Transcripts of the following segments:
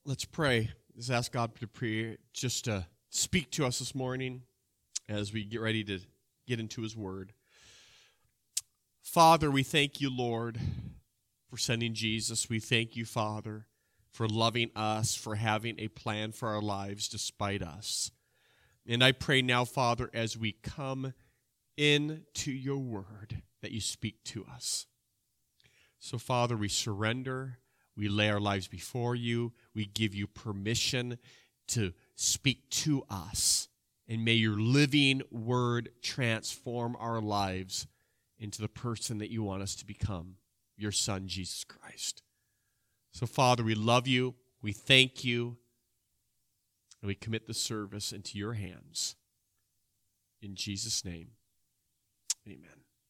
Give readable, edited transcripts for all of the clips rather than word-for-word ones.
Let's pray. Let's ask God to pray, just to speak to us this morning as we get ready to get into His Word. Father, we thank you, Lord, for sending Jesus. We thank you, Father, for loving us, for having a plan for our lives despite us. And I pray now, Father, as we come into your Word, that you speak to us. So, Father, we surrender. We lay our lives before you. We give you permission to speak to us. And may your living word transform our lives into the person that you want us to become, your Son, Jesus Christ. So, Father, we love you. We thank you. And we commit the service into your hands. In Jesus' name, amen.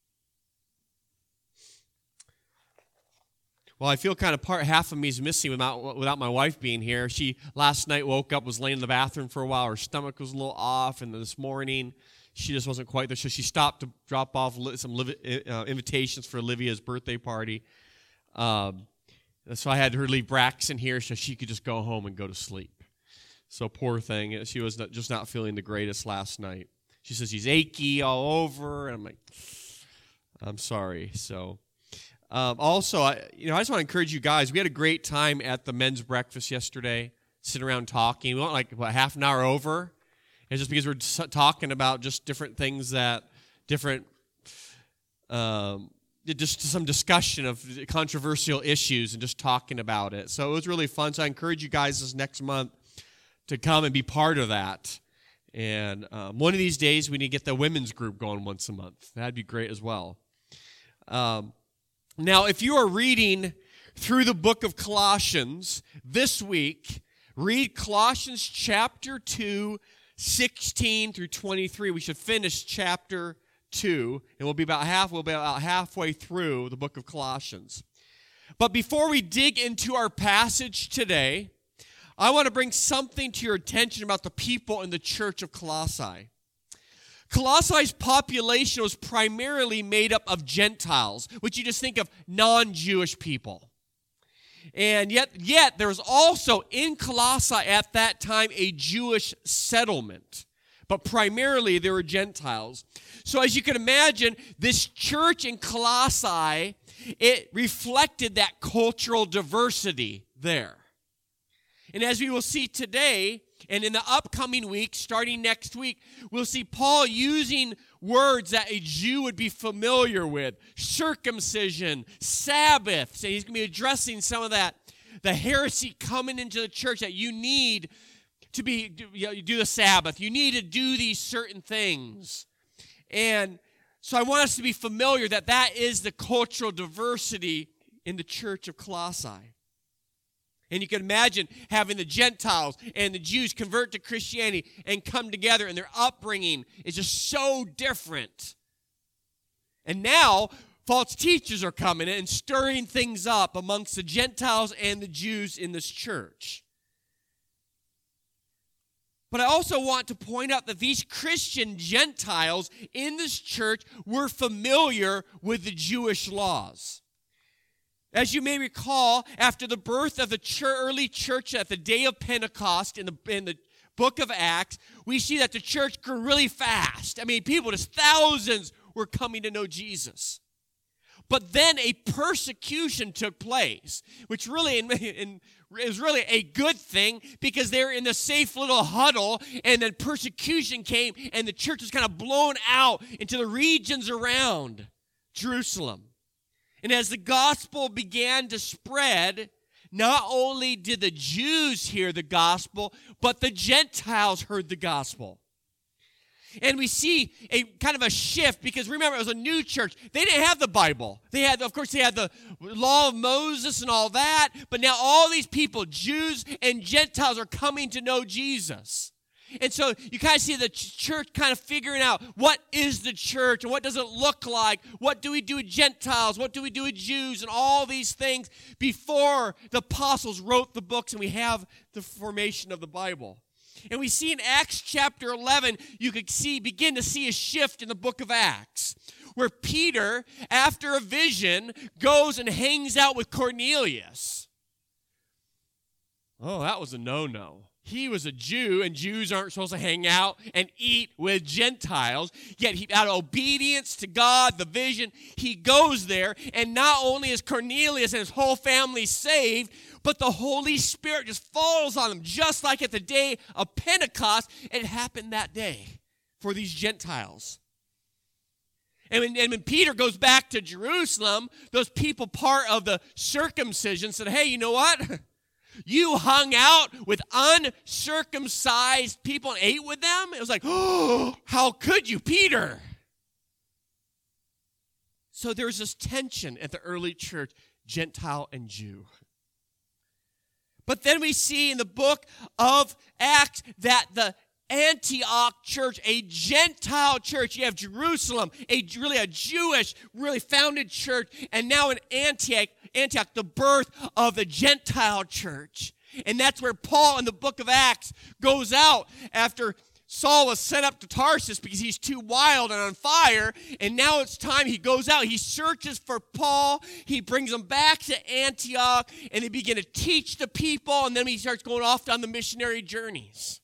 Well, I feel kind of half of me is missing without my wife being here. She last night woke up, was laying in the bathroom for a while. Her stomach was a little off, and this morning she just wasn't quite there. So she stopped to drop off some invitations for Olivia's birthday party. So I had her leave Braxton here so she could just go home and go to sleep. So poor thing, she was just not feeling the greatest last night. She says she's achy all over, and I'm like, I'm sorry. So. Also, I just want to encourage you guys. We had a great time at the men's breakfast yesterday, sitting around talking. We went half an hour over. It's just because we're talking about just different things just some discussion of controversial issues and just talking about it. So it was really fun. So I encourage you guys this next month to come and be part of that. And one of these days, we need to get the women's group going once a month. That'd be great as well. Now, if you are reading through the book of Colossians this week, read Colossians chapter 2, 16 through 23. We should finish chapter 2, and we'll be about halfway through the book of Colossians. But before we dig into our passage today, I want to bring something to your attention about the people in the church of Colossae. Colossae's population was primarily made up of Gentiles, which you just think of non-Jewish people. And yet there was also in Colossae at that time a Jewish settlement. But primarily they were Gentiles. So as you can imagine, this church in Colossae, it reflected that cultural diversity there. And as we will see today, and in the upcoming week, starting next week, we'll see Paul using words that a Jew would be familiar with. Circumcision, Sabbaths, and he's going to be addressing some of that, the heresy coming into the church that you need to do the Sabbath. You need to do these certain things. And so I want us to be familiar that is the cultural diversity in the church of Colossae. And you can imagine having the Gentiles and the Jews convert to Christianity and come together, and their upbringing is just so different. And now, false teachers are coming and stirring things up amongst the Gentiles and the Jews in this church. But I also want to point out that these Christian Gentiles in this church were familiar with the Jewish laws. As you may recall, after the birth of the early church at the day of Pentecost in the book of Acts, we see that the church grew really fast. I mean, thousands were coming to know Jesus. But then a persecution took place, which really is really a good thing because they were in the safe little huddle, and then persecution came, and the church was kind of blown out into the regions around Jerusalem. And as the gospel began to spread, not only did the Jews hear the gospel, but the Gentiles heard the gospel. And we see a kind of a shift because remember, it was a new church. They didn't have the Bible. They had the law of Moses and all that, but now all these people, Jews and Gentiles, are coming to know Jesus. And so you kind of see the church kind of figuring out what is the church and what does it look like? What do we do with Gentiles? What do we do with Jews? And all these things before the apostles wrote the books and we have the formation of the Bible. And we see in Acts chapter 11, you could begin to see a shift in the book of Acts, where Peter, after a vision, goes and hangs out with Cornelius. Oh, that was a no-no. He was a Jew, and Jews aren't supposed to hang out and eat with Gentiles. Yet, out of obedience to God, the vision, he goes there. And not only is Cornelius and his whole family saved, but the Holy Spirit just falls on them, just like at the day of Pentecost. It happened that day for these Gentiles. And when Peter goes back to Jerusalem, those people part of the circumcision said, hey, you know what? You hung out with uncircumcised people and ate with them? It was like, oh, how could you, Peter? So there's this tension at the early church, Gentile and Jew. But then we see in the book of Acts that the Antioch church, a Gentile church. You have Jerusalem, a Jewish, really founded church. And now in Antioch, the birth of the Gentile church. And that's where Paul in the book of Acts goes out after Saul was sent up to Tarsus because he's too wild and on fire. And now it's time he goes out. He searches for Paul. He brings him back to Antioch. And they begin to teach the people. And then he starts going off on the missionary journeys.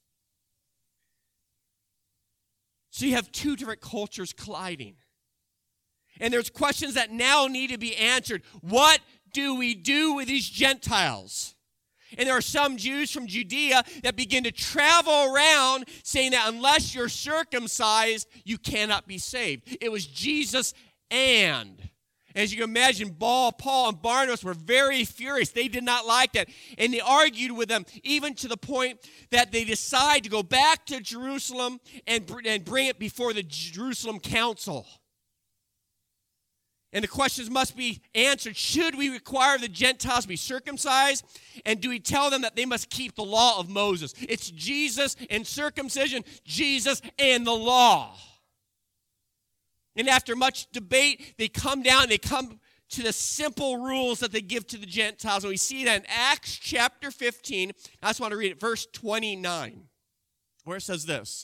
So you have two different cultures colliding. And there's questions that now need to be answered. What do we do with these Gentiles? And there are some Jews from Judea that begin to travel around saying that unless you're circumcised, you cannot be saved. It was Jesus and. As you can imagine, Paul and Barnabas were very furious. They did not like that. And they argued with them, even to the point that they decide to go back to Jerusalem and bring it before the Jerusalem council. And the questions must be answered. Should we require the Gentiles to be circumcised? And do we tell them that they must keep the law of Moses? It's Jesus and circumcision, Jesus and the law. And after much debate, they come to the simple rules that they give to the Gentiles. And we see that in Acts chapter 15. I just want to read it, verse 29, where it says this.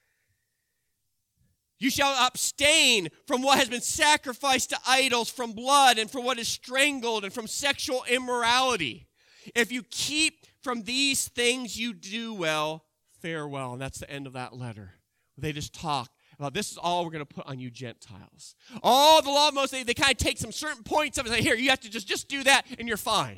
You shall abstain from what has been sacrificed to idols, from blood, and from what is strangled, and from sexual immorality. If you keep from these things, you do well, farewell. And that's the end of that letter. They just talk about this is all we're going to put on you Gentiles. All the law of Moses, they kind of take some certain points of it and say, here, you have to just do that and you're fine.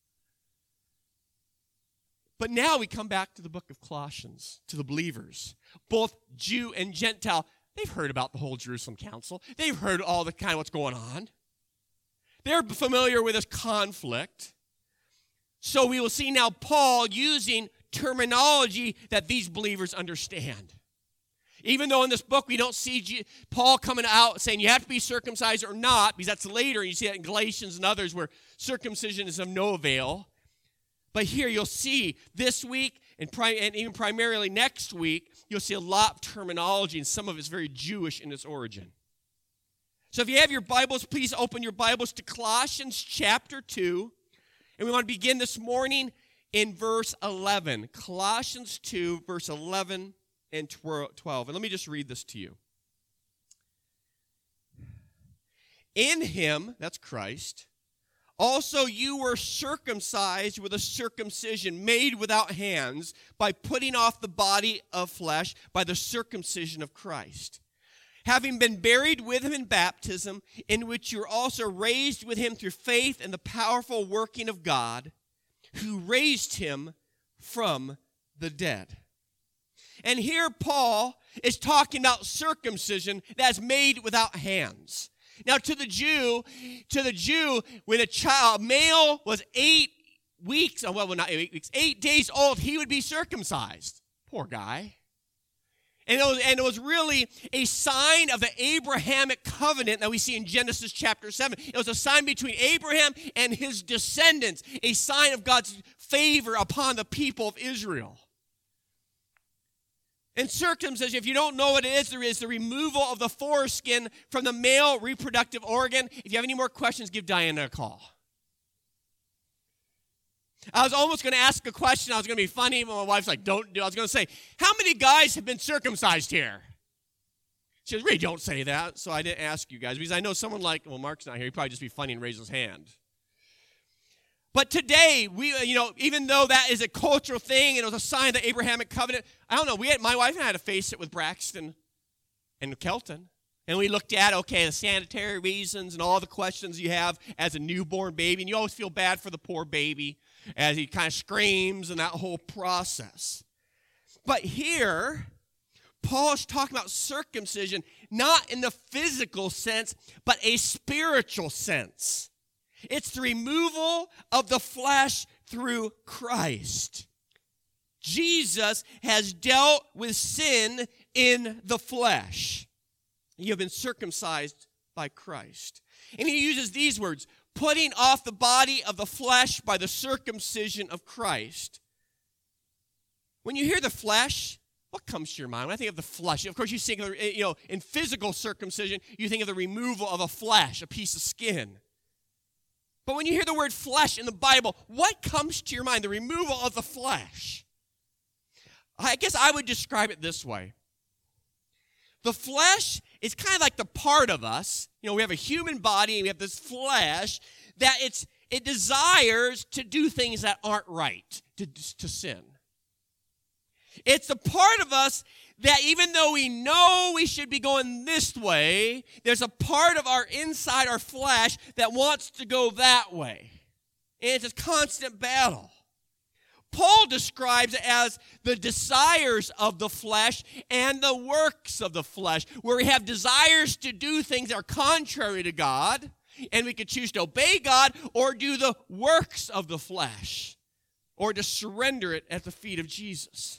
But now we come back to the book of Colossians, to the believers, both Jew and Gentile. They've heard about the whole Jerusalem council. They've heard all the kind of what's going on. They're familiar with this conflict. So we will see now Paul using terminology that these believers understand. Even though in this book we don't see Paul coming out saying you have to be circumcised or not, because that's later. You see that in Galatians and others where circumcision is of no avail. But here you'll see this week and even primarily next week, you'll see a lot of terminology, and some of it's very Jewish in its origin. So if you have your Bibles, please open your Bibles to Colossians chapter 2. And we want to begin this morning in verse 11. Colossians 2, verse 11 and 12. And let me just read this to you. In him, that's Christ, also you were circumcised with a circumcision made without hands, by putting off the body of flesh by the circumcision of Christ, having been buried with him in baptism, in which you were also raised with him through faith in the powerful working of God, who raised him from the dead. And here Paul is talking about circumcision that's made without hands. Now to the Jew, when a male was 8 weeks, well, not 8 weeks, 8 days old, he would be circumcised. Poor guy. And it was really a sign of the Abrahamic covenant that we see in Genesis chapter 7. It was a sign between Abraham and his descendants, a sign of God's favor upon the people of Israel. And circumcision, if you don't know what it is, there is the removal of the foreskin from the male reproductive organ. If you have any more questions, give Diana a call. I was almost going to ask a question. I was going to be funny, but my wife's like, don't do. I was going to say, how many guys have been circumcised here? She goes, Ray, don't say that. So I didn't ask you guys because I know someone like, well, Mark's not here. He'd probably just be funny and raise his hand. But today, even though that is a cultural thing and it was a sign of the Abrahamic covenant, I don't know, my wife and I had to face it with Braxton and Kelton. And we looked at, okay, the sanitary reasons and all the questions you have as a newborn baby. And you always feel bad for the poor baby as he kind of screams and that whole process. But here, Paul's talking about circumcision, not in the physical sense, but a spiritual sense. It's the removal of the flesh through Christ. Jesus has dealt with sin in the flesh. You have been circumcised by Christ. And he uses these words, putting off the body of the flesh by the circumcision of Christ. When you hear the flesh, what comes to your mind? When I think of the flesh, of course you think of, in physical circumcision, you think of the removal of a flesh, a piece of skin. But when you hear the word flesh in the Bible, what comes to your mind? The removal of the flesh. I guess I would describe it this way. The flesh is kind of like the part of us. We have a human body and we have this flesh that it desires to do things that aren't right, to sin. It's the part of us that even though we know we should be going this way, there's a part of our inside, our flesh, that wants to go that way. And it's a constant battle. Paul describes it as the desires of the flesh and the works of the flesh, where we have desires to do things that are contrary to God, and we could choose to obey God or do the works of the flesh, or to surrender it at the feet of Jesus.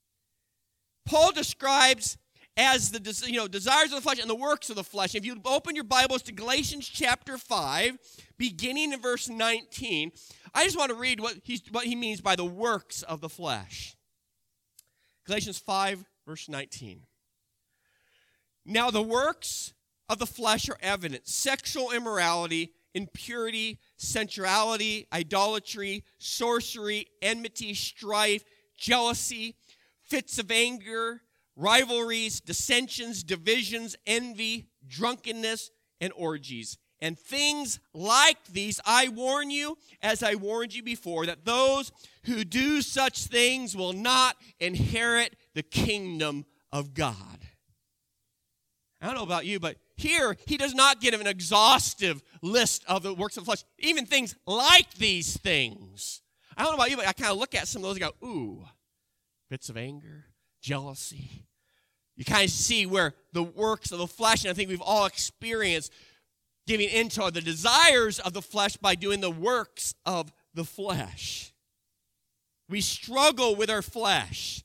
Paul describes as the desires of the flesh and the works of the flesh. If you open your Bibles to Galatians chapter 5, beginning in verse 19, I just want to read what he means by the works of the flesh. Galatians 5, verse 19. Now the works of the flesh are evident: sexual immorality, impurity, sensuality, idolatry, sorcery, enmity, strife, jealousy, fits of anger, rivalries, dissensions, divisions, envy, drunkenness, and orgies. And things like these I warn you, as I warned you before, that those who do such things will not inherit the kingdom of God. I don't know about you, but here he does not give an exhaustive list of the works of the flesh, even things like these things. I don't know about you, but I kind of look at some of those and go, ooh, fits of anger, jealousy. You kind of see where the works of the flesh, and I think we've all experienced giving into the desires of the flesh by doing the works of the flesh. We struggle with our flesh.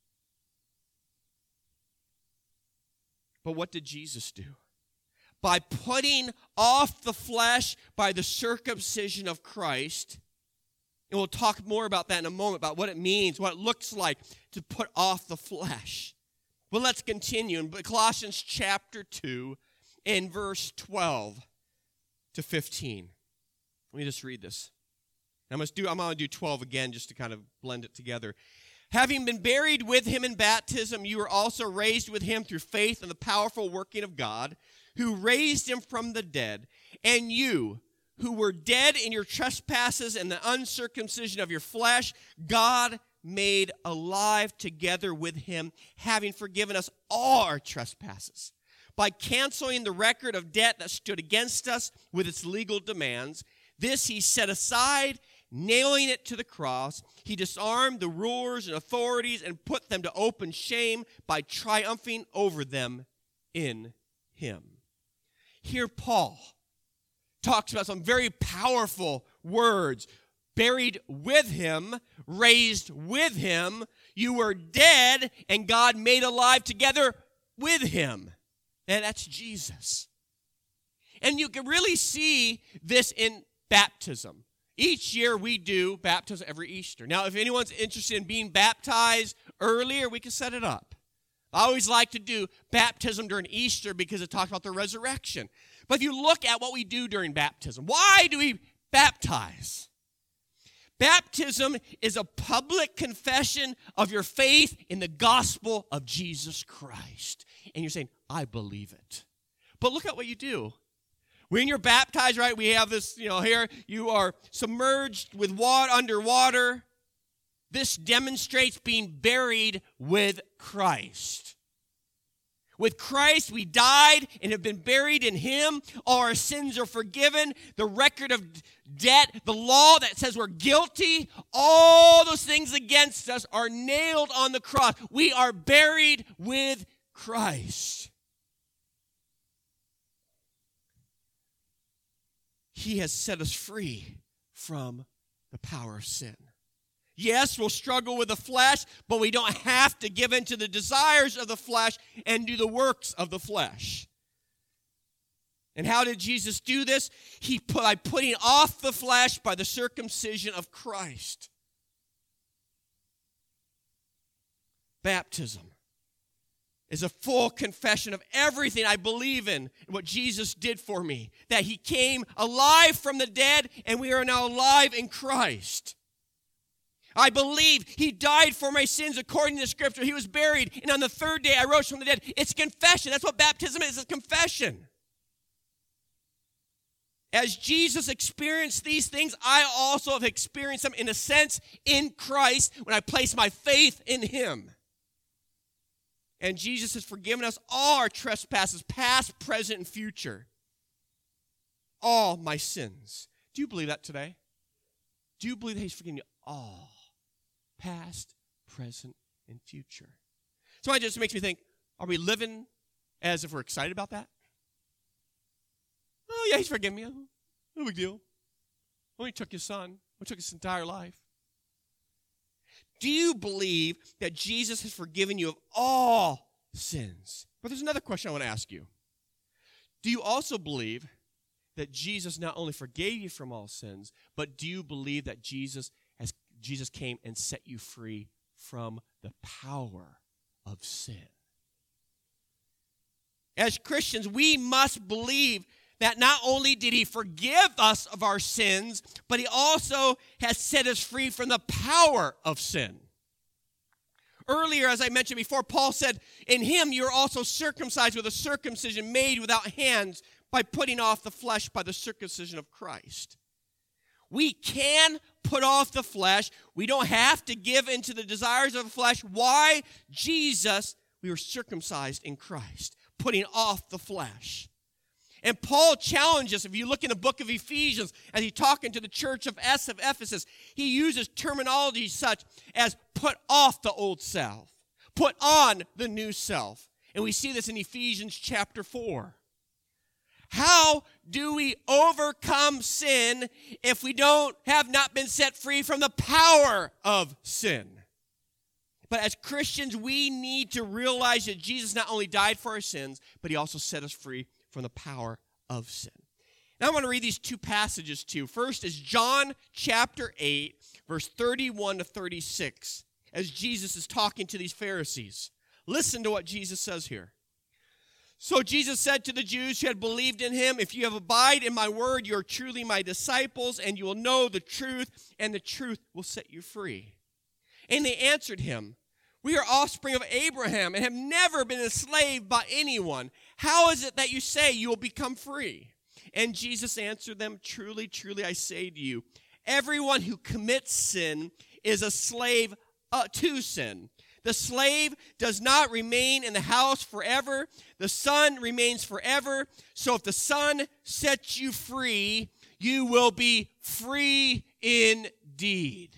But what did Jesus do? By putting off the flesh by the circumcision of Christ, and we'll talk more about that in a moment, about what it means, what it looks like to put off the flesh. Well, let's continue in Colossians chapter 2 in verse 12 to 15. Let me just read this. I'm going to do 12 again just to kind of blend it together. Having been buried with him in baptism, you were also raised with him through faith in the powerful working of God, who raised him from the dead. And you, who were dead in your trespasses and the uncircumcision of your flesh, God made alive together with him, having forgiven us all our trespasses, by canceling the record of debt that stood against us with its legal demands. This he set aside, nailing it to the cross. He disarmed the rulers and authorities and put them to open shame by triumphing over them in him. Here Paul talks about some very powerful words. Buried with him, raised with him, you were dead, and God made alive together with him. And that's Jesus. And you can really see this in baptism. Each year we do baptism every Easter. Now, if anyone's interested in being baptized earlier, we can set it up. I always like to do baptism during Easter because it talks about the resurrection. But if you look at what we do during baptism, why do we baptize? Baptism is a public confession of your faith in the gospel of Jesus Christ. And you're saying, I believe it. But look at what you do. When you're baptized, right, we have this, here, you are submerged with water, underwater. This demonstrates being buried with Christ. With Christ, we died and have been buried in him. All our sins are forgiven. The record of debt, the law that says we're guilty, all those things against us are nailed on the cross. We are buried with Christ. He has set us free from the power of sin. Yes, we'll struggle with the flesh, but we don't have to give in to the desires of the flesh and do the works of the flesh. And how did Jesus do this? By putting off the flesh by the circumcision of Christ. Baptism is a full confession of everything I believe in and what Jesus did for me. That he came alive from the dead, and we are now alive in Christ. I believe he died for my sins according to the scripture. He was buried, and on the third day I rose from the dead. It's confession. That's what baptism is. It's confession. As Jesus experienced these things, I also have experienced them in a sense in Christ when I place my faith in him. And Jesus has forgiven us all our trespasses, past, present, and future. All my sins. Do you believe that today? Do you believe that he's forgiven you all? Past, present, and future. So it just makes me think, are we living as if we're excited about that? Oh, yeah, he's forgiven me. No big deal. Only took his son. Only took his entire life. Do you believe that Jesus has forgiven you of all sins? But there's another question I want to ask you. Do you also believe that Jesus not only forgave you from all sins, but do you believe that Jesus came and set you free from the power of sin? As Christians, we must believe that not only did he forgive us of our sins, but he also has set us free from the power of sin. Earlier, as I mentioned before, Paul said, in him you're also circumcised with a circumcision made without hands by putting off the flesh by the circumcision of Christ. We can put off the flesh. We don't have to give into the desires of the flesh. Why? Jesus, we were circumcised in Christ, putting off the flesh. And Paul challenges, if you look in the book of Ephesians, as he's talking to the church of Ephesus, he uses terminology such as put off the old self, put on the new self. And we see this in Ephesians chapter 4. How do we overcome sin if we have not been set free from the power of sin? But as Christians, we need to realize that Jesus not only died for our sins, but he also set us free from the power of sin. Now I want to read these two passages to you. First is John chapter 8, verse 31 to 36, as Jesus is talking to these Pharisees. Listen to what Jesus says here. So Jesus said to the Jews who had believed in him, if you have abide in my word, you are truly my disciples, and you will know the truth, and the truth will set you free. And they answered him, we are offspring of Abraham and have never been enslaved by anyone. How is it that you say you will become free? And Jesus answered them, truly, truly, I say to you, everyone who commits sin is a slave to sin. The slave does not remain in the house forever. The Son remains forever. So if the Son sets you free, you will be free indeed.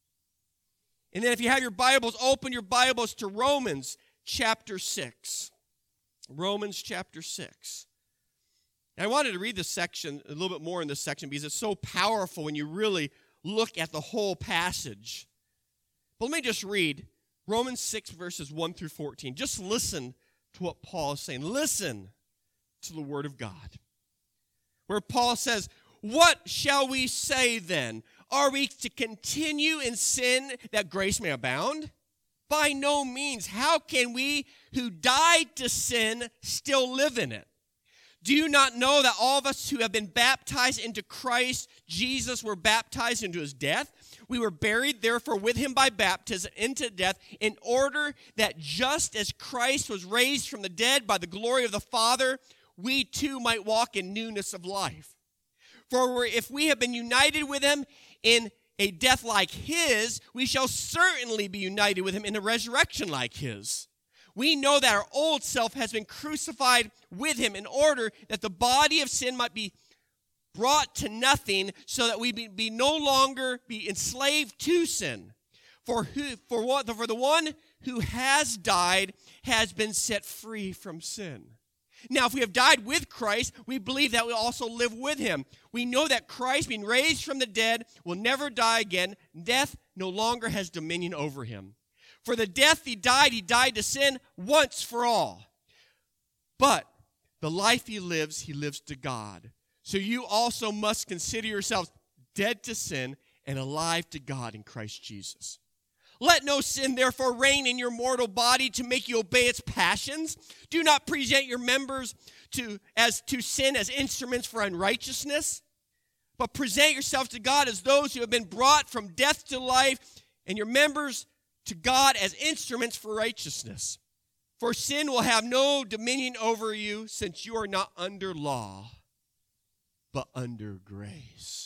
And then if you have your Bibles, open your Bibles to Romans chapter 6. Romans chapter 6. And I wanted to read this section, a little bit more in this section, because it's so powerful when you really look at the whole passage. But let me just read Romans 6, verses 1 through 14. Just listen to what Paul is saying. Listen to the word of God. Where Paul says, what shall we say then? Are we to continue in sin that grace may abound? By no means. How can we who died to sin still live in it? Do you not know that all of us who have been baptized into Christ Jesus were baptized into his death? We were buried, therefore, with him by baptism into death, in order that just as Christ was raised from the dead by the glory of the Father, we too might walk in newness of life. For if we have been united with him in a death like his, we shall certainly be united with him in a resurrection like his. We know that our old self has been crucified with him in order that the body of sin might be brought to nothing, so that we be no longer be enslaved to sin. For the one who has died has been set free from sin. Now, if we have died with Christ, we believe that we'll also live with him. We know that Christ, being raised from the dead, will never die again. Death no longer has dominion over him. For the death he died to sin once for all. But the life he lives to God. So you also must consider yourselves dead to sin and alive to God in Christ Jesus. Let no sin, therefore, reign in your mortal body to make you obey its passions. Do not present your members to sin as instruments for unrighteousness, but present yourselves to God as those who have been brought from death to life, and your members to God as instruments for righteousness. For sin will have no dominion over you, since you are not under law, but under grace.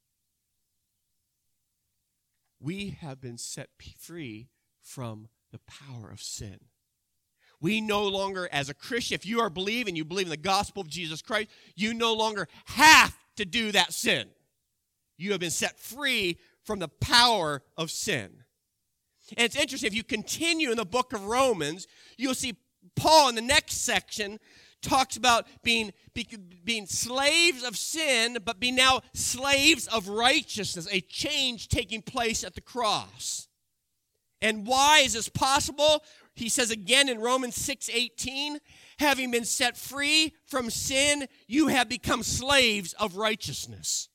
We have been set free from the power of sin. We no longer, as a Christian, if you are believing, you believe in the gospel of Jesus Christ, you no longer have to do that sin. You have been set free from the power of sin. And it's interesting, if you continue in the book of Romans, you'll see Paul in the next section talks about being slaves of sin, but being now slaves of righteousness, a change taking place at the cross. And why is this possible? He says again in Romans 6:18, having been set free from sin, you have become slaves of righteousness.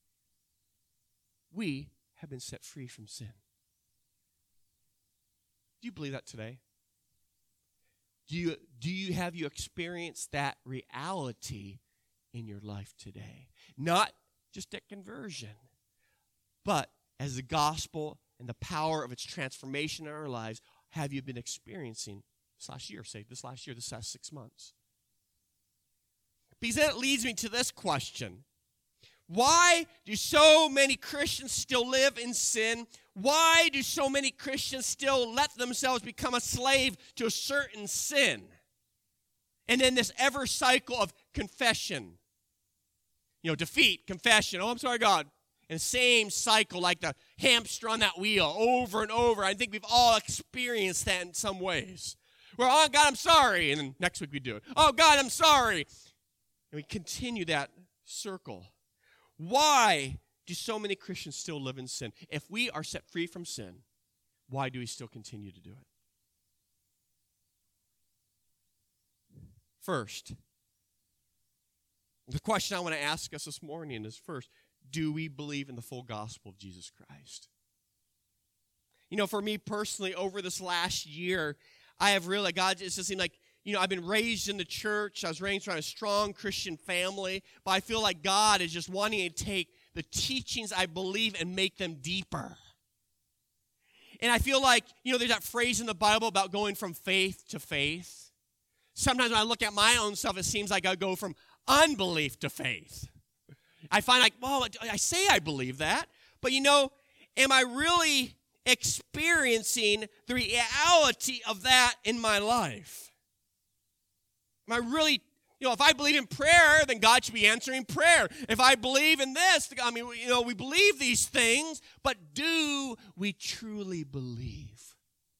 We have been set free from sin. Do you believe that today? Have you experienced that reality in your life today? Not just at conversion, but as the gospel and the power of its transformation in our lives, have you been experiencing this last 6 months? Because then it leads me to this question. Why do so many Christians still live in sin? Why do so many Christians still let themselves become a slave to a certain sin? And then this ever cycle of confession. Defeat, confession. Oh, I'm sorry, God. And same cycle like the hamster on that wheel over and over. I think we've all experienced that in some ways. Where, oh, God, I'm sorry. And then next week we do it. Oh, God, I'm sorry. And we continue that circle. Why do so many Christians still live in sin? If we are set free from sin, why do we still continue to do it? First, the question I want to ask us this morning is first, do we believe in the full gospel of Jesus Christ? For me personally, over this last year, I have realized, God, it just seemed like, I've been raised in the church. I was raised around a strong Christian family, but I feel like God is just wanting to take the teachings I believe and make them deeper. And I feel like, there's that phrase in the Bible about going from faith to faith. Sometimes when I look at my own self, it seems like I go from unbelief to faith. I find I say I believe that, but am I really experiencing the reality of that in my life? Am I really, if I believe in prayer, then God should be answering prayer. If I believe in this, we believe these things, but do we truly believe?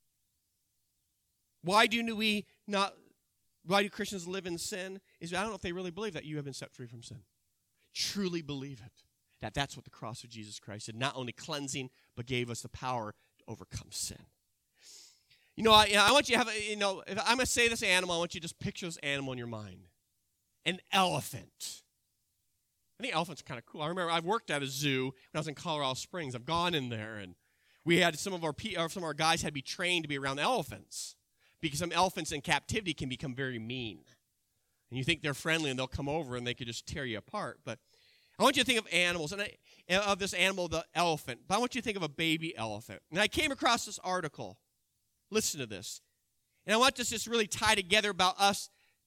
Why do Christians live in sin? I don't know if they really believe that you have been set free from sin. Truly believe it. That's what the cross of Jesus Christ did. Not only cleansing, but gave us the power to overcome sin. I want you to have, if I'm going to say this animal, I want you to just picture this animal in your mind. An elephant. I think elephants are kind of cool. I remember I've worked at a zoo when I was in Colorado Springs. I've gone in there, and we had some of our guys had to be trained to be around elephants, because some elephants in captivity can become very mean. And you think they're friendly, and they'll come over, and they could just tear you apart. But I want you to think of animals, of this animal, the elephant. But I want you to think of a baby elephant. And I came across this article. Listen to this. And I want this to just really tie together about us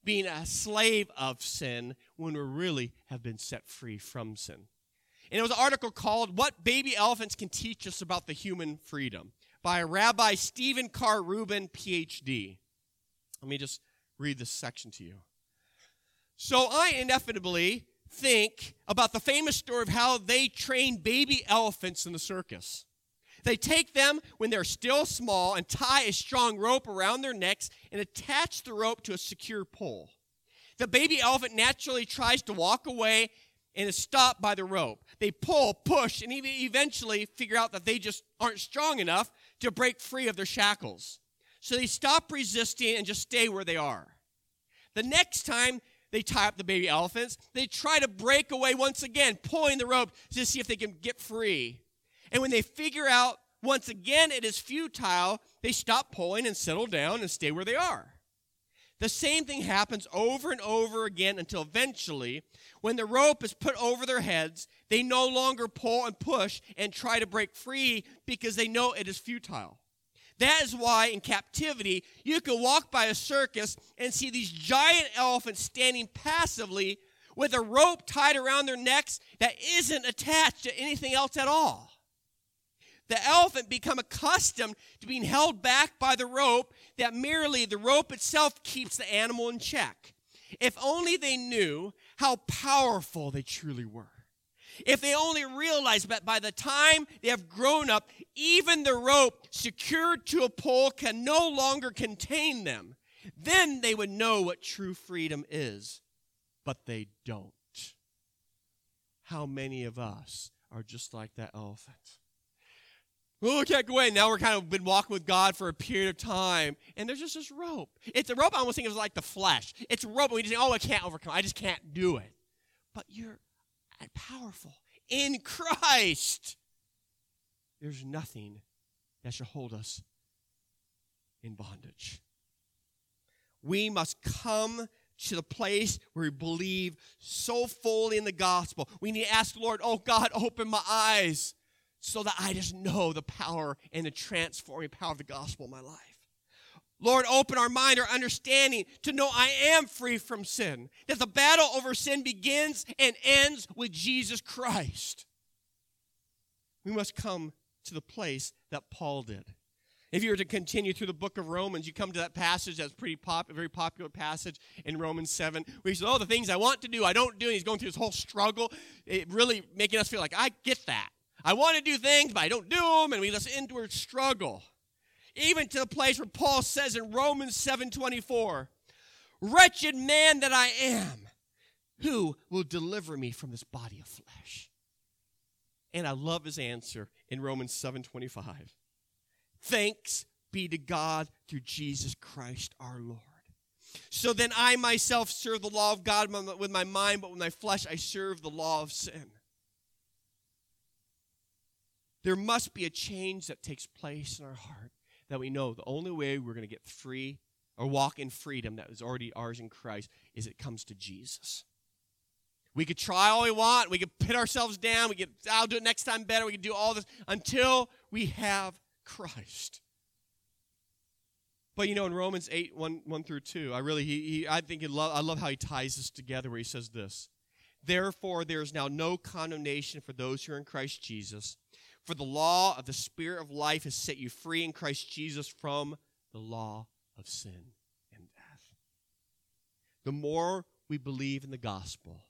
being a slave of sin when we really have been set free from sin. And it was an article called What Baby Elephants Can Teach Us About the Human Freedom by Rabbi Stephen Carr Rubin, Ph.D. Let me just read this section to you. So I inevitably think about the famous story of how they train baby elephants in the circus. They take them when they're still small and tie a strong rope around their necks and attach the rope to a secure pole. The baby elephant naturally tries to walk away and is stopped by the rope. They pull, push, and eventually figure out that they just aren't strong enough to break free of their shackles. So they stop resisting and just stay where they are. The next time they tie up the baby elephants, they try to break away once again, pulling the rope to see if they can get free. And when they figure out once again it is futile, they stop pulling and settle down and stay where they are. The same thing happens over and over again until eventually, when the rope is put over their heads, they no longer pull and push and try to break free because they know it is futile. That is why in captivity, you can walk by a circus and see these giant elephants standing passively with a rope tied around their necks that isn't attached to anything else at all. The elephant become accustomed to being held back by the rope, that merely the rope itself keeps the animal in check. If only they knew how powerful they truly were. If they only realized that by the time they have grown up, even the rope secured to a pole can no longer contain them, then they would know what true freedom is. But they don't. How many of us are just like that elephant? Oh, I can't go away. Now we're kind of been walking with God for a period of time, and there's just this rope. It's a rope I almost think of like the flesh. It's a rope, and we just think, I can't overcome. I just can't do it. But you're powerful in Christ. There's nothing that should hold us in bondage. We must come to the place where we believe so fully in the gospel. We need to ask the Lord, oh God, open my eyes, so that I just know the power and the transforming power of the gospel in my life. Lord, open our mind, our understanding to know I am free from sin. That the battle over sin begins and ends with Jesus Christ. We must come to the place that Paul did. If you were to continue through the book of Romans, you come to that passage that's a very popular passage in Romans 7, where he says, the things I want to do, I don't do. And he's going through this whole struggle, it really making us feel like, I get that. I want to do things, but I don't do them, and we just inward struggle. Even to the place where Paul says in Romans 7:24, wretched man that I am, who will deliver me from this body of flesh? And I love his answer in Romans 7:25. Thanks be to God through Jesus Christ our Lord. So then I myself serve the law of God with my mind, but with my flesh I serve the law of sin. There must be a change that takes place in our heart, that we know the only way we're going to get free or walk in freedom that is already ours in Christ is it comes to Jesus. We could try all we want. We could put ourselves down. We could, I'll do it next time better. We could do all this until we have Christ. But in Romans 8, 1 through 2, I love how he ties this together where he says this. Therefore, there is now no condemnation for those who are in Christ Jesus. For the law of the Spirit of life has set you free in Christ Jesus from the law of sin and death. The more we believe in the gospel,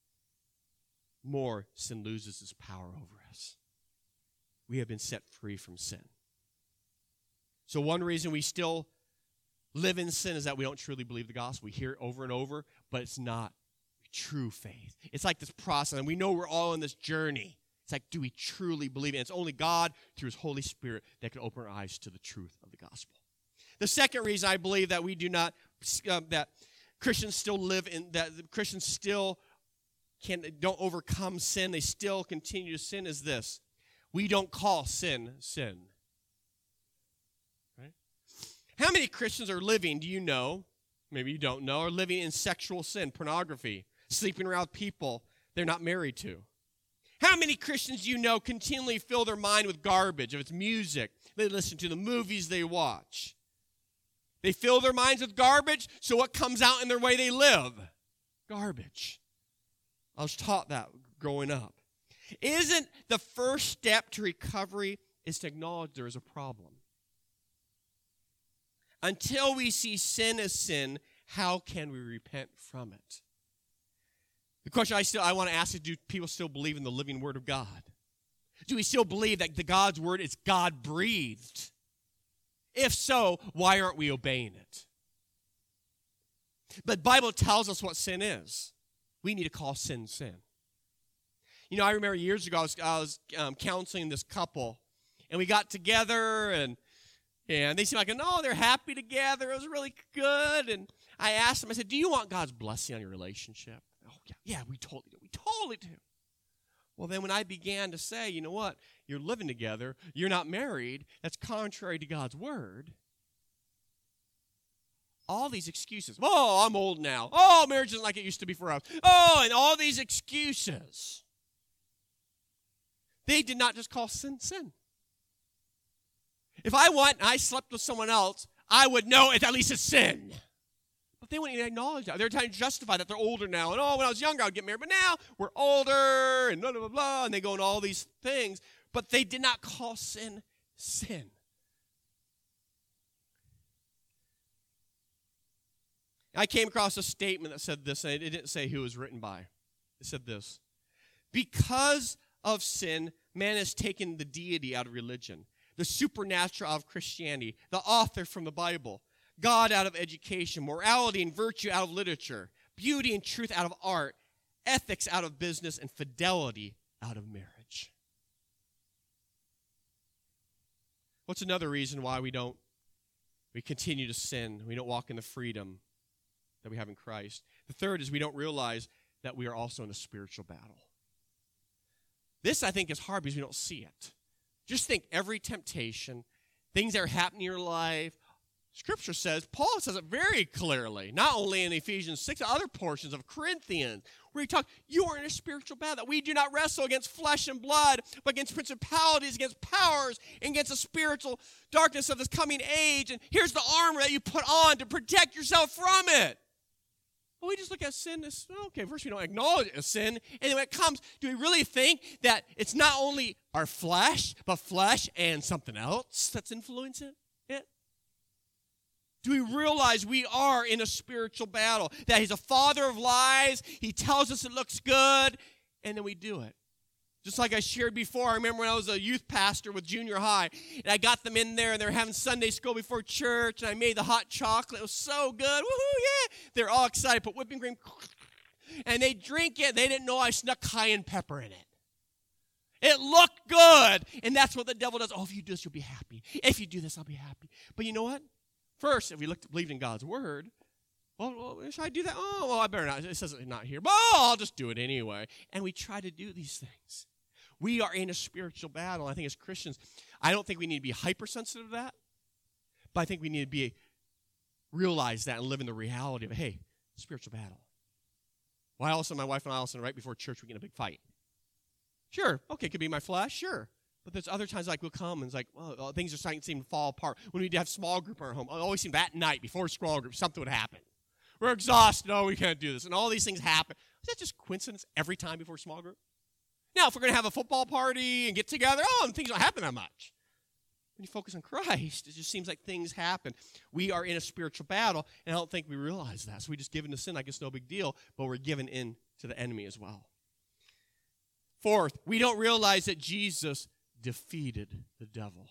more sin loses its power over us. We have been set free from sin. So one reason we still live in sin is that we don't truly believe the gospel. We hear it over and over, but it's not true faith. It's like this process, and we know we're all in this journey. It's like, do we truly believe it? And it's only God, through his Holy Spirit, that can open our eyes to the truth of the gospel. The second reason I believe that we do not, that Christians still live in, that Christians still don't overcome sin, they still continue to sin, is this. We don't call sin, sin. Right? How many Christians are living, do you know, maybe you don't know, are living in sexual sin, pornography, sleeping around with people they're not married to? How many Christians you know continually fill their mind with garbage, if it's music, they listen to, the movies they watch? They fill their minds with garbage, so what comes out in their way they live? Garbage. I was taught that growing up. Isn't the first step to recovery is to acknowledge there is a problem? Until we see sin as sin, how can we repent from it? The question I want to ask is, do people still believe in the living Word of God? Do we still believe that the God's Word is God-breathed? If so, why aren't we obeying it? But the Bible tells us what sin is. We need to call sin, sin. You know, I remember years ago, I was counseling this couple, and we got together, and they seemed like, no, they're happy together. It was really good. And I asked them, I said, do you want God's blessing on your relationship? Oh, yeah, we totally do. We totally do. Well, then when I began to say, you know what, you're living together, you're not married, that's contrary to God's word. All these excuses. Oh, I'm old now. Oh, marriage isn't like it used to be for us. Oh, and all these excuses. They did not just call sin, sin. If I went and I slept with someone else, I would know at least it's sin. But they wouldn't even acknowledge that. They're trying to justify that they're older now. And, oh, when I was younger, I would get married. But now we're older and blah, blah, blah, blah. And they go into all these things. But they did not call sin, sin. I came across a statement that said this, and it didn't say who it was written by. It said this: because of sin, man has taken the deity out of religion, the supernatural out of Christianity, the author from the Bible, God out of education, morality and virtue out of literature, beauty and truth out of art, ethics out of business, and fidelity out of marriage. What's another reason why we continue to sin, we don't walk in the freedom that we have in Christ? The third is we don't realize that we are also in a spiritual battle. This, I think, is hard because we don't see it. Just think every temptation, things that are happening in your life. Scripture says, Paul says it very clearly, not only in Ephesians 6, other portions of Corinthians, where he talks, you are in a spiritual battle, that we do not wrestle against flesh and blood, but against principalities, against powers, and against the spiritual darkness of this coming age. And here's the armor that you put on to protect yourself from it. Well, we just look at sin as, okay, first we don't acknowledge it as sin. And then when it comes, do we really think that it's not only our flesh, but flesh and something else that's influencing it? Do we realize we are in a spiritual battle? That he's a father of lies, he tells us it looks good, and then we do it. Just like I shared before, I remember when I was a youth pastor with junior high, and I got them in there, and they were having Sunday school before church, and I made the hot chocolate. It was so good. Woohoo, yeah. They're all excited. Put whipping cream, and they drink it. They didn't know I snuck cayenne pepper in it. It looked good, and that's what the devil does. Oh, if you do this, you'll be happy. If you do this, I'll be happy. But you know what? First, if we believed in God's word, well, should I do that? Oh, well, I better not. It says it's not here. But I'll just do it anyway. And we try to do these things. We are in a spiritual battle. I think as Christians, I don't think we need to be hypersensitive to that, but I think we need to realize that and live in the reality of, hey, spiritual battle. Why Allison, my wife and Allison, right before church, we get in a big fight. Sure, okay, it could be my flesh, sure. But there's other times like we'll come and it's like, well, things are starting to seem to fall apart. When we have small group in our home, it always seemed that night before small group, something would happen. We're exhausted. No, we can't do this. And all these things happen. Is that just coincidence every time before small group? Now, if we're going to have a football party and get together, and things don't happen that much. When you focus on Christ, it just seems like things happen. We are in a spiritual battle, and I don't think we realize that. So we just give in to sin like it's no big deal, but we're given in to the enemy as well. Fourth, we don't realize that Jesus defeated the devil.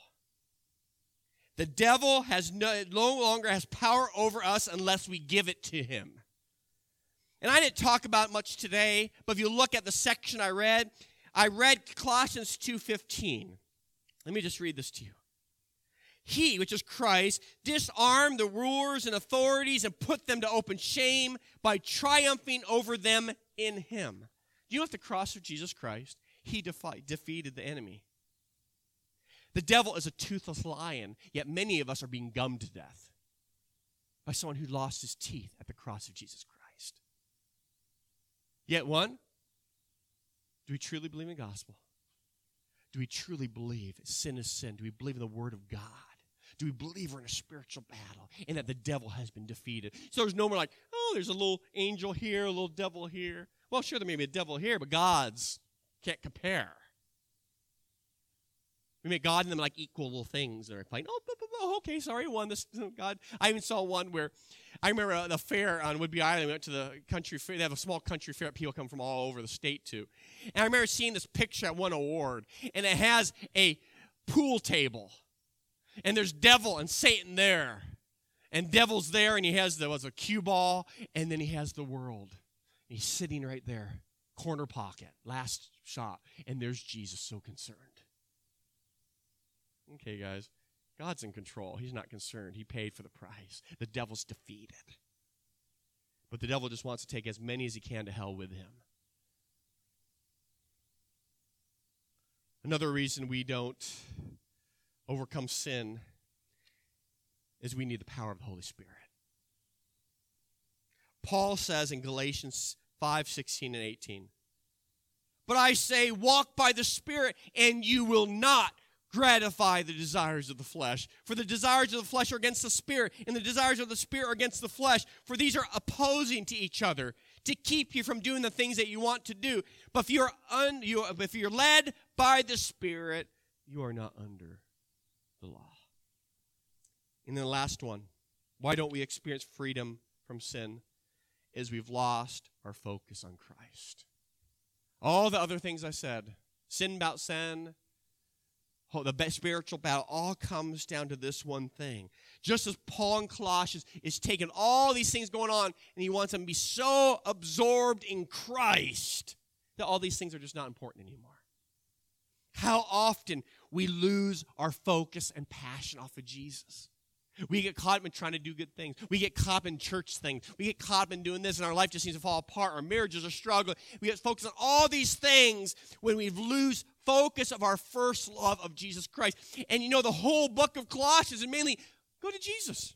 The devil no longer has power over us unless we give it to him. And I didn't talk about it much today, but if you look at the section I read Colossians 2:15. Let me just read this to you. He, which is Christ, disarmed the rulers and authorities and put them to open shame by triumphing over them in him. Do you know at the cross of Jesus Christ, he defeated the enemy? The devil is a toothless lion, yet many of us are being gummed to death by someone who lost his teeth at the cross of Jesus Christ. Yet one, do we truly believe in the gospel? Do we truly believe sin is sin? Do we believe in the word of God? Do we believe we're in a spiritual battle and that the devil has been defeated? So there's no more like, oh, there's a little angel here, a little devil here. Well, sure, there may be a devil here, but gods can't compare. We make God and them like equal little things that are fighting. Oh, okay, sorry, won this. God. I even saw one where I remember the fair on Whidbey Island. We went to the country fair. They have a small country fair that people come from all over the state to. And I remember seeing this picture at one award, and it has a pool table. And there's devil and Satan there. And devil's there, and he has a cue ball, and then he has the world. And he's sitting right there, corner pocket, last shot. And there's Jesus, so concerned. Okay, guys, God's in control. He's not concerned. He paid for the price. The devil's defeated. But the devil just wants to take as many as he can to hell with him. Another reason we don't overcome sin is we need the power of the Holy Spirit. Paul says in Galatians 5:16 and 18, "But I say, walk by the Spirit, and you will not gratify the desires of the flesh. For the desires of the flesh are against the Spirit, and the desires of the Spirit are against the flesh. For these are opposing to each other, to keep you from doing the things that you want to do. But if you're led by the Spirit, you are not under the law." And then the last one, why don't we experience freedom from sin, is we've lost our focus on Christ. All the other things I said, sin about sin, the spiritual battle, all comes down to this one thing. Just as Paul in Colossians is taking all these things going on, and he wants them to be so absorbed in Christ that all these things are just not important anymore. How often we lose our focus and passion off of Jesus. We get caught up in trying to do good things. We get caught up in church things. We get caught up in doing this, and our life just seems to fall apart. Our marriages are struggling. We get focused on all these things when we lose focus of our first love of Jesus Christ. And the whole book of Colossians is mainly, go to Jesus.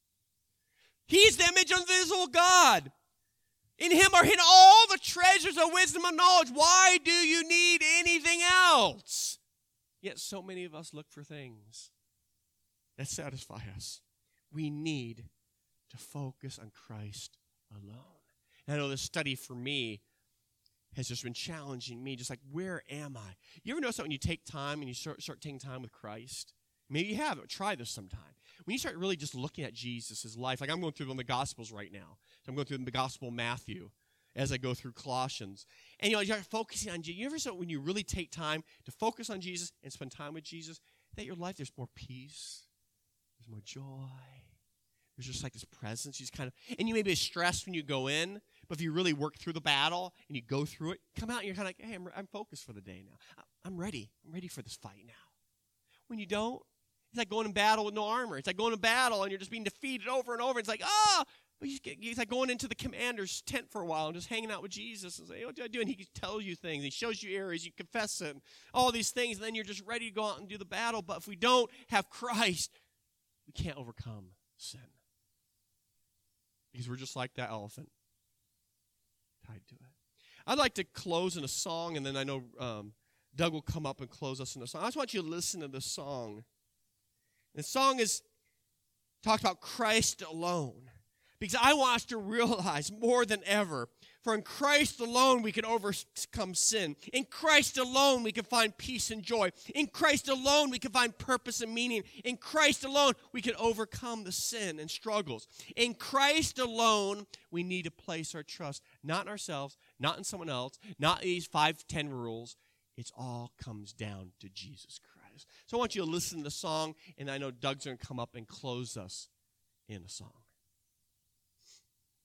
He's the image of the invisible God. In him are hidden all the treasures of wisdom and knowledge. Why do you need anything else? Yet so many of us look for things that satisfy us. We need to focus on Christ alone. And I know this study for me has just been challenging me, just like, where am I? You ever notice that when you take time and you start taking time with Christ? Maybe you haven't. Try this sometime. When you start really just looking at Jesus' life, like I'm going through one of the Gospels right now. So I'm going through the Gospel of Matthew as I go through Colossians. And you start focusing on Jesus. You ever when you really take time to focus on Jesus and spend time with Jesus, that your life, there's more peace. There's more joy. There's just like this presence. And you may be stressed when you go in, but if you really work through the battle and you go through it, come out and you're kind of like, hey, I'm focused for the day now. I'm ready. I'm ready for this fight now. When you don't, it's like going in battle with no armor. It's like going to battle and you're just being defeated over and over. It's like, but it's like going into the commander's tent for a while and just hanging out with Jesus and say, what do I do? And he tells you things. He shows you areas. You confess it. And all these things. And then you're just ready to go out and do the battle. But if we don't have Christ, we can't overcome sin. Because we're just like that elephant tied to it. I'd like to close in a song, and then I know Doug will come up and close us in a song. I just want you to listen to this song. The song talks about Christ alone. Because I want us to realize more than ever, for in Christ alone we can overcome sin. In Christ alone we can find peace and joy. In Christ alone we can find purpose and meaning. In Christ alone we can overcome the sin and struggles. In Christ alone we need to place our trust, not in ourselves, not in someone else, not in these 5, 10 rules. It all comes down to Jesus Christ. So I want you to listen to the song, and I know Doug's going to come up and close us in a song.